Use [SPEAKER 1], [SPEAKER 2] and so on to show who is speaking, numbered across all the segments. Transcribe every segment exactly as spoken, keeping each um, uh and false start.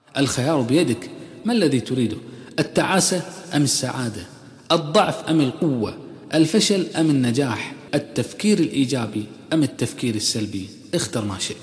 [SPEAKER 1] الخيار بيدك، ما الذي تريده؟ التعاسة أم السعادة؟ الضعف أم القوة؟ الفشل أم النجاح؟ التفكير الإيجابي أم التفكير السلبي؟ اختر ما شئت.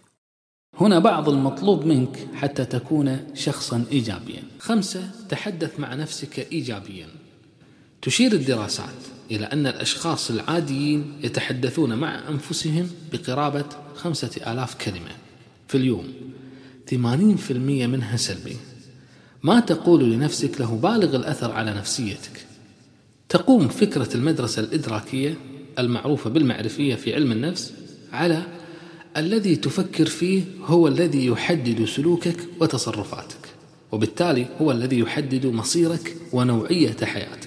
[SPEAKER 1] هنا بعض المطلوب منك حتى تكون شخصا إيجابيا. خمسة، تحدث مع نفسك إيجابيا. تشير الدراسات إلى أن الأشخاص العاديين يتحدثون مع أنفسهم بقرابة خمسة آلاف كلمة في اليوم، ثمانين بالمئة منها سلبي. ما تقول لنفسك له بالغ الأثر على نفسيتك. تقوم فكرة المدرسة الإدراكية المعروفة بالمعرفية في علم النفس على الذي تفكر فيه هو الذي يحدد سلوكك وتصرفاتك، وبالتالي هو الذي يحدد مصيرك ونوعية حياتك.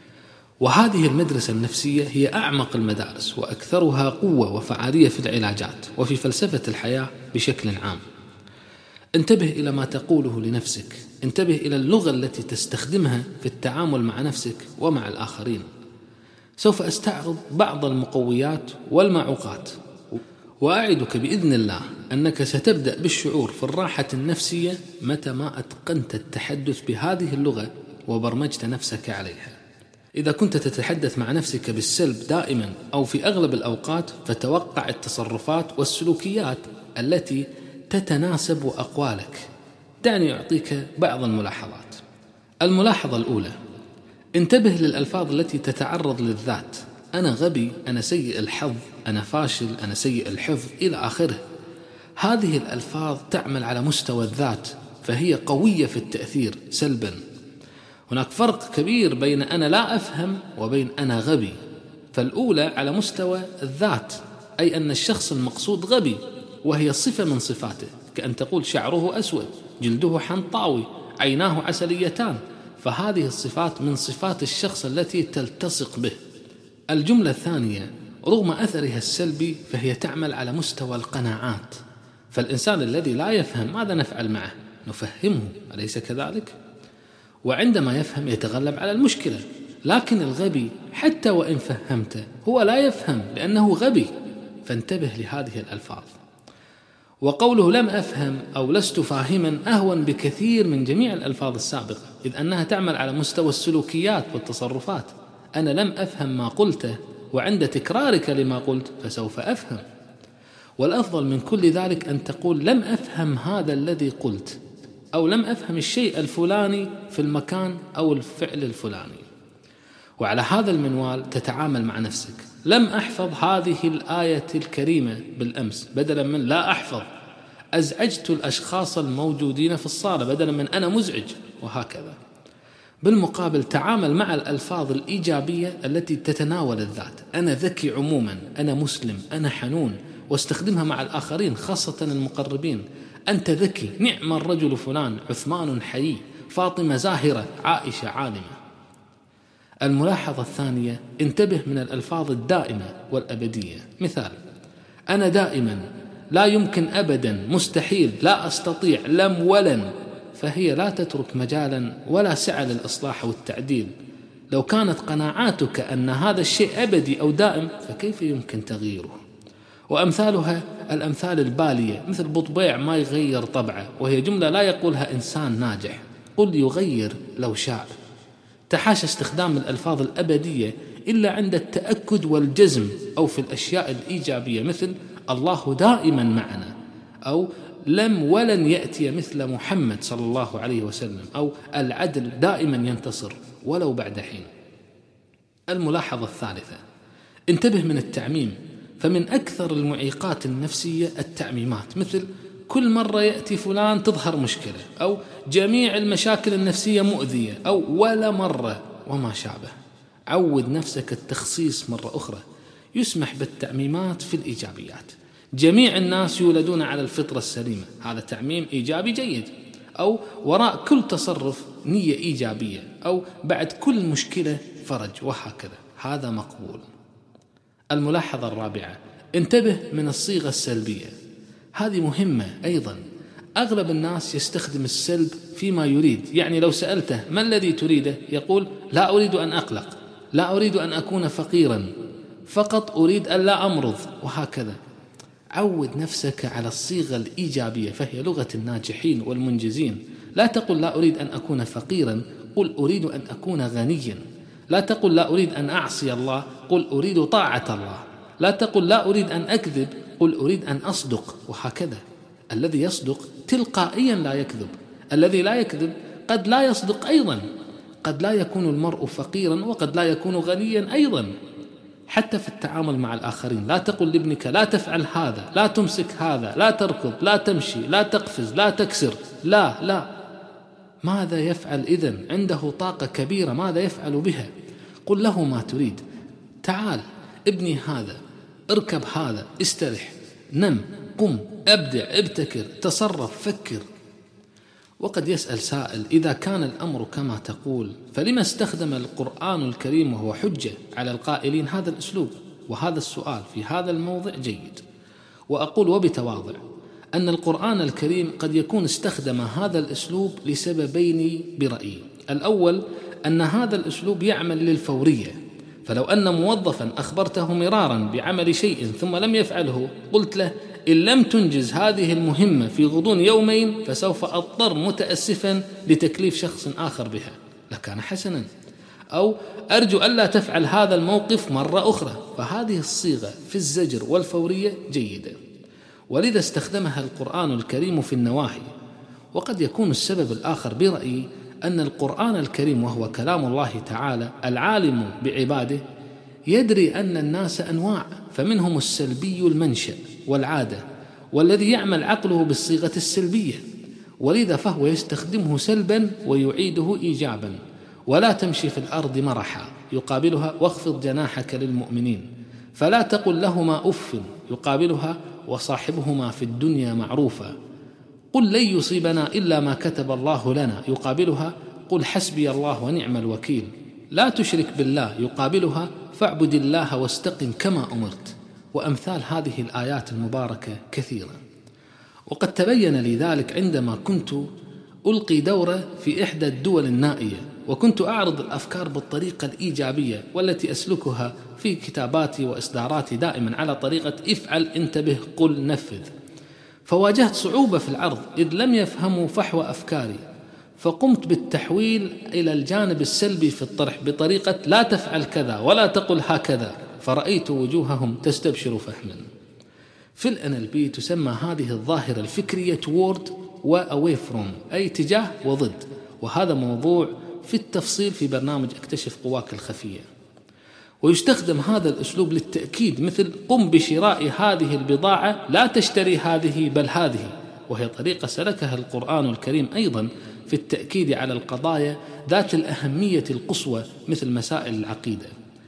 [SPEAKER 1] وهذه المدرسة النفسية هي أعمق المدارس وأكثرها قوة وفعالية في العلاجات وفي فلسفة الحياة بشكل عام. انتبه إلى ما تقوله لنفسك، انتبه إلى اللغة التي تستخدمها في التعامل مع نفسك ومع الآخرين. سوف أستعرض بعض المقويات والمعوقات، وأعدك بإذن الله أنك ستبدأ بالشعور في الراحة النفسية متى ما أتقنت التحدث بهذه اللغة وبرمجت نفسك عليها. إذا كنت تتحدث مع نفسك بالسلب دائما أو في أغلب الأوقات، فتوقع التصرفات والسلوكيات التي تتناسب أقوالك. دعني أعطيك بعض الملاحظات. الملاحظة الأولى، انتبه للألفاظ التي تتعرض للذات. أنا غبي، أنا سيء الحظ، أنا فاشل، أنا سيء الحفظ إلى آخره. هذه الألفاظ تعمل على مستوى الذات، فهي قوية في التأثير سلبا. هناك فرق كبير بين أنا لا أفهم وبين أنا غبي. فالأولى على مستوى الذات، أي أن الشخص المقصود غبي، وهي صفة من صفاته، كأن تقول شعره أسود، جلده حنطاوي، عيناه عسليتان. فهذه الصفات من صفات الشخص التي تلتصق به. الجملة الثانية، رغم أثرها السلبي فهي تعمل على مستوى القناعات. فالإنسان الذي لا يفهم ماذا نفعل معه؟ نفهمه، أليس كذلك؟ وعندما يفهم يتغلب على المشكلة. لكن الغبي حتى وإن فهمته هو لا يفهم لأنه غبي. فانتبه لهذه الألفاظ. وقوله لم أفهم أو لست فاهما أهون بكثير من جميع الألفاظ السابقة، إذ أنها تعمل على مستوى السلوكيات والتصرفات. أنا لم أفهم ما قلته، وعند تكرارك لما قلت فسوف أفهم. والأفضل من كل ذلك أن تقول لم أفهم هذا الذي قلت، أو لم أفهم الشيء الفلاني في المكان أو الفعل الفلاني. وعلى هذا المنوال تتعامل مع نفسك. لم أحفظ هذه الآية الكريمة بالأمس بدلا من لا أحفظ. أزعجت الأشخاص الموجودين في الصالة بدلا من أنا مزعج، وهكذا. بالمقابل تعامل مع الألفاظ الإيجابية التي تتناول الذات. أنا ذكي عموما، أنا مسلم، أنا حنون، واستخدمها مع الآخرين خاصة المقربين. أنت ذكي، نعم الرجل فلان، عثمان حيي، فاطمة زاهرة، عائشة عالمة. الملاحظة الثانية، انتبه من الألفاظ الدائمة والأبدية. مثال، أنا دائما، لا يمكن أبدا، مستحيل، لا أستطيع، لم ولن. فهي لا تترك مجالا ولا سعة للإصلاح والتعديل. لو كانت قناعاتك أن هذا الشيء أبدي أو دائم فكيف يمكن تغييره؟ وأمثالها الأمثال البالية، مثل بطبيع ما يغير طبعه، وهي جملة لا يقولها إنسان ناجح. قل يغير لو شاء. تحاشى استخدام الألفاظ الأبدية إلا عند التأكد والجزم، أو في الأشياء الإيجابية مثل الله دائما معنا، أو لم ولن يأتي مثل محمد صلى الله عليه وسلم، أو العدل دائما ينتصر ولو بعد حين. الملاحظة الثالثة، انتبه من التعميم. فمن أكثر المعيقات النفسية التعميمات، مثل كل مرة يأتي فلان تظهر مشكلة، أو جميع المشاكل النفسية مؤذية، أو ولا مرة، وما شابه. عود نفسك التخصيص مرة أخرى. يسمح بالتعميمات في الإيجابيات. جميع الناس يولدون على الفطرة السليمة، هذا تعميم إيجابي جيد. أو وراء كل تصرف نية إيجابية، أو بعد كل مشكلة فرج، وهكذا، هذا مقبول. الملاحظة الرابعة، انتبه من الصيغة السلبية. هذه مهمة أيضا. أغلب الناس يستخدم السلب فيما يريد. يعني لو سألته ما الذي تريده يقول لا أريد أن أقلق، لا أريد أن أكون فقيرا، فقط أريد أن لا أمرض، وهكذا. عود نفسك على الصيغة الإيجابية، فهي لغة الناجحين والمنجزين. لا تقل لا أريد أن أكون فقيرا، قل أريد أن أكون غنيا. لا تقل لا أريد أن أعصي الله، قل أريد طاعة الله. لا تقل لا أريد أن أكذب، قل أريد أن أصدق. وهكذا الذي يصدق تلقائيا لا يكذب، الذي لا يكذب قد لا يصدق أيضا. قد لا يكون المرء فقيرا وقد لا يكون غنيا أيضا. حتى في التعامل مع الآخرين لا تقل لابنك لا تفعل هذا، لا تمسك هذا، لا تركض، لا تمشي، لا تقفز، لا تكسر. لا لا ماذا يفعل إذن؟ عنده طاقة كبيرة، ماذا يفعل بها؟ قل له ما تريد. تعال ابني هذا، اركب هذا، استرح، نم، قم، أبدع، ابتكر، تصرف، فكر. وقد يسأل سائل: إذا كان الأمر كما تقول فلما استخدم القرآن الكريم وهو حجة على القائلين هذا الأسلوب؟ وهذا السؤال في هذا الموضع جيد. وأقول وبتواضع أن القرآن الكريم قد يكون استخدم هذا الأسلوب لسببين برأيي. الأول أن هذا الأسلوب يعمل للفورية، فلو أن موظفا أخبرته مرارا بعمل شيء ثم لم يفعله، قلت له: إن لم تنجز هذه المهمة في غضون يومين فسوف أضطر متأسفا لتكليف شخص آخر بها، لكان حسنا. أو أرجو ألا تفعل هذا الموقف مرة أخرى. فهذه الصيغة في الزجر والفورية جيدة، ولذا استخدمها القرآن الكريم في النواهي. وقد يكون السبب الآخر برأيي أن القرآن الكريم وهو كلام الله تعالى العالم بعباده يدري أن الناس أنواع، فمنهم السلبي المنشأ والعادة، والذي يعمل عقله بالصيغة السلبية، ولذا فهو يستخدمه سلبا ويعيده إيجابا. ولا تمشي في الأرض مرحا يقابلها واخفض جناحك للمؤمنين. فلا تقل لهما أف يقابلها وصاحبهما في الدنيا معروفا. قل لن يصيبنا إلا ما كتب الله لنا يقابلها قل حسبي الله ونعم الوكيل. لا تشرك بالله يقابلها فاعبد الله واستقم كما أمرت. وأمثال هذه الآيات المباركة كثيرة. وقد تبين لي ذلك عندما كنت ألقي دورة في إحدى الدول النائية، وكنت أعرض الأفكار بالطريقة الإيجابية والتي أسلكها في كتاباتي وإصداراتي دائما على طريقة افعل، انتبه، قل، نفذ. فواجهت صعوبة في العرض إذ لم يفهموا فحوى أفكاري، فقمت بالتحويل إلى الجانب السلبي في الطرح بطريقة لا تفعل كذا ولا تقل هكذا، فرأيت وجوههم تستبشر فهما. في ال إن إل بي تسمى هذه الظاهرة الفكرية toward و away from، أي تجاه وضد، وهذا موضوع في التفصيل في برنامج اكتشف قواك الخفية. ويستخدم هذا الأسلوب للتأكيد، مثل قم بشراء هذه البضاعة لا تشتري هذه بل هذه، وهي طريقة سلكها القرآن الكريم أيضا في التأكيد على القضايا ذات الأهمية القصوى مثل مسائل العقيدة.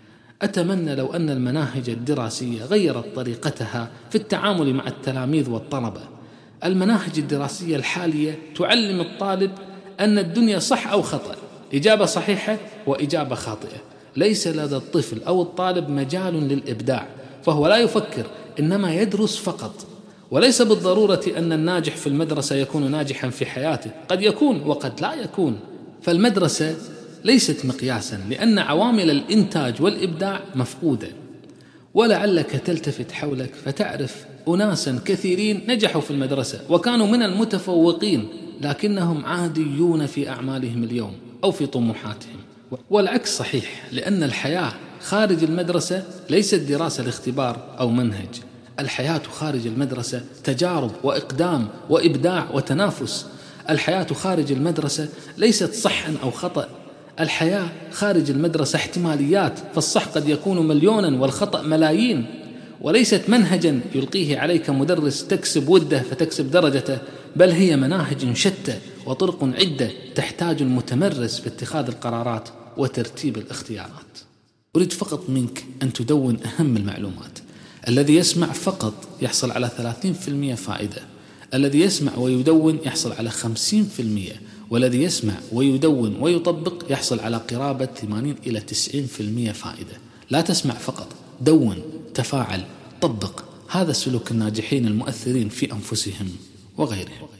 [SPEAKER 1] أتمنى لو أن المناهج الدراسية غيرت طريقتها في التعامل مع التلاميذ والطلبة. المناهج الدراسية الحالية تعلم الطالب أن الدنيا صح أو خطأ، إجابة صحيحة وإجابة خاطئة. ليس لدى الطفل أو الطالب مجال للإبداع، فهو لا يفكر إنما يدرس فقط. وليس بالضرورة أن الناجح في المدرسة يكون ناجحا في حياته، قد يكون وقد لا يكون. فالمدرسة ليست مقياسا، لأن عوامل الإنتاج والإبداع مفقودة. ولعلك تلتفت حولك فتعرف أناسا كثيرين نجحوا في المدرسة وكانوا من المتفوقين، لكنهم عاديون في أعمالهم اليوم أو في طموحاتهم. والعكس صحيح، لأن الحياة خارج المدرسة ليست دراسة لاختبار أو منهج. الحياة خارج المدرسة تجارب وإقدام وإبداع وتنافس. الحياة خارج المدرسة ليست صحا أو خطأ. الحياة خارج المدرسة احتماليات، فالصح قد يكون مليونا والخطأ ملايين. وليست منهجا يلقيه عليك مدرس تكسب وده فتكسب درجته، بل هي مناهج شتى وطرق عدة تحتاج المتمرس في اتخاذ القرارات وترتيب الاختيارات. أريد فقط منك أن تدون أهم المعلومات. الذي يسمع فقط يحصل على ثلاثين بالمئة فائدة، الذي يسمع ويدون يحصل على خمسين بالمئة، والذي يسمع ويدون ويطبق يحصل على قرابة ثمانين إلى تسعين بالمئة فائدة. لا تسمع فقط، دون، تفاعل، طبق. هذا سلوك الناجحين المؤثرين في أنفسهم وغيرهم.